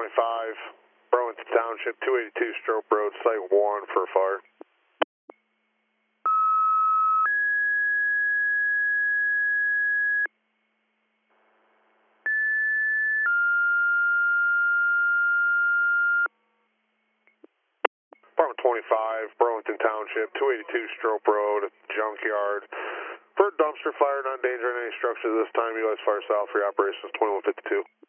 Burlington Township, 282 Strope Road, Site 1 for fire. Department 25, Burlington Township, 282 Strope Road, Junkyard. For dumpster fire, not endangering any structures this time, U.S. Fire South, 3 operations, 2152.